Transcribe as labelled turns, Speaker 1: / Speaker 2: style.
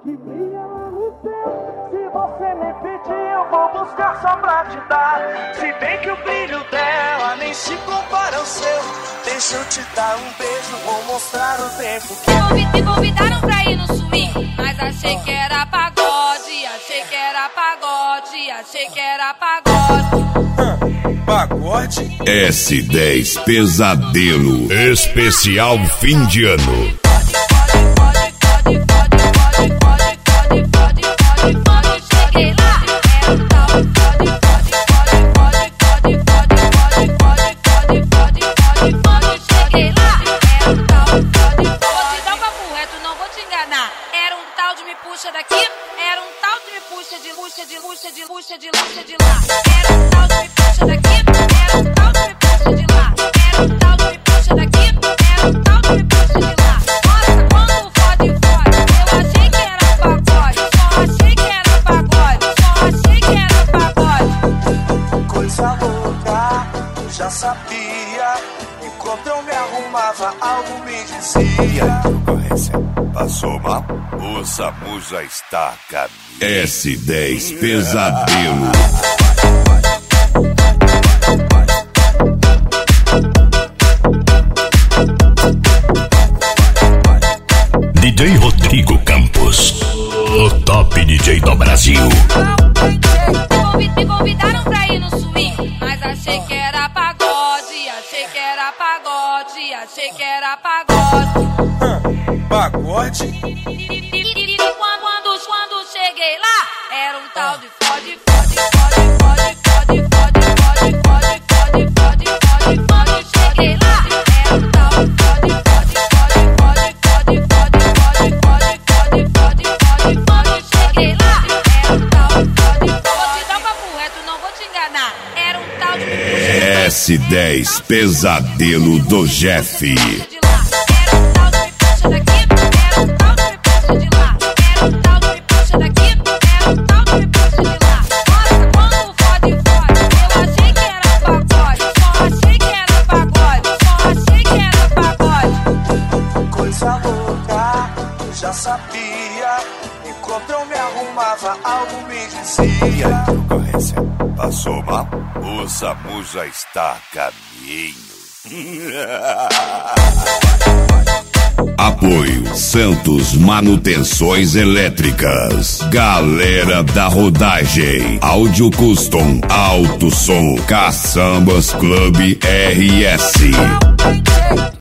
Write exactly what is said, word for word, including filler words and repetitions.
Speaker 1: Queria lá no céu, se você me pedir, eu vou buscar só pra te dar. Se bem que o brilho dela nem se compara ao seu. Deixa eu te dar um beijo, vou mostrar o tempo que...
Speaker 2: Me convidaram pra ir no swing, mas achei que era pagode. Achei que era pagode, achei que era pagode.
Speaker 3: Pagode?
Speaker 4: S dez Pesadelo especial fim de ano.
Speaker 2: Era um tal de me puxa daqui, era um tal de me puxa de puxa de puxa de puxa de puxa de lá. Era um tal de me puxa daqui, era um tal de me puxa de lá. Era um tal de me puxa daqui, era um tal de me puxa de lá. Nossa, quando fode, fode, eu achei que era pagode, só achei que era pagode, só achei que era pagode.
Speaker 1: Coisa louca, eu já sabia. Enquanto eu me arrumava, algo me dizia.
Speaker 4: Concorrência passou mal, o SAMU já está a caminho. S dez Pesadelo. D J Rodrigo Campos, o top D J do Brasil.
Speaker 2: Me convidaram pra ir no swing, mas achei que era pagode. Achei que era pagode, achei que era pagode.
Speaker 3: Pagode?
Speaker 2: E quando, quando cheguei lá, era um tal de fode, fode, fode, fode, fode, fode, fode, fode, fode, fode, fode, fode. Cheguei lá, era um tal de fode, fode, fode, fode, fode, fode, fode, fode, fode, fode, fode. Cheguei lá, era um tal de fode, fode. Vou te dar um papo reto, não vou te enganar. Era um tal de
Speaker 4: S dez Pesadelo do Jeff.
Speaker 1: Já sabia, enquanto eu me arrumava, algo me dizia.
Speaker 4: Concorrência passou mal, o SAMU já está a caminho. Apoio Santos Manutenções Elétricas. Galera da Rodagem, Áudio Custom, Alto Som, Caçambas Club R S.